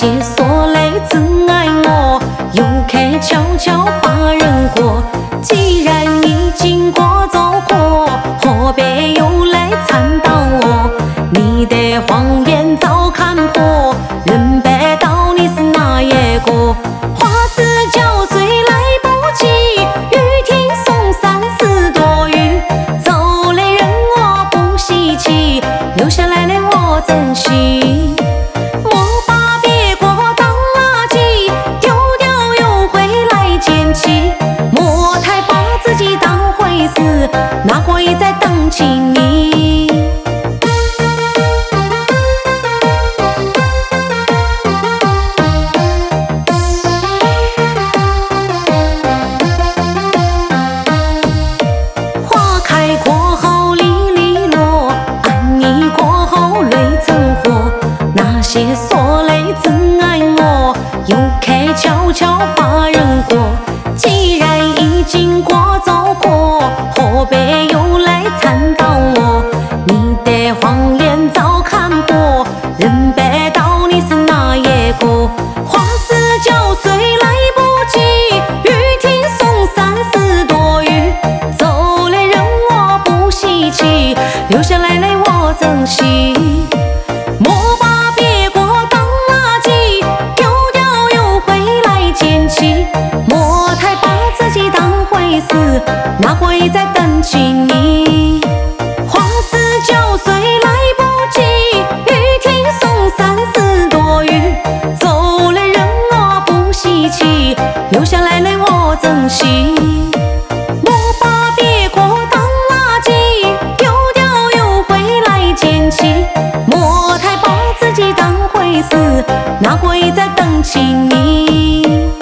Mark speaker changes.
Speaker 1: 些所累曾爱我，又客悄悄把人过。既然已经过走过，何必又来缠到我？你的谎言早看破，认不到你是哪一个。花枝浇水来不及，雨停送散丝多余。走的人我不稀奇，留下来的我珍惜。莫把别过当垃圾，丢掉又回来捡起。莫太把自己当回事，那鬼在等起你。花开过后离离落，爱你过后泪成河。那些所累曾爱我，又客悄悄把人过。既然已经过走过，何必又来缠到我？你的谎言早看破，认不到你是哪一个。花枝浇水来不及，雨停送散丝多余。走的人我不稀奇，留下来的我珍惜。莫把别过当垃圾，丢掉又回来捡起。莫太把自己当回事，那鬼在等起你。花枝浇水来不及，雨停送散丝多余。走的人我不稀奇，留下来的我珍惜。莫把别过当垃圾，丢掉又回来捡起。莫太把自己当回事，那鬼在等起你。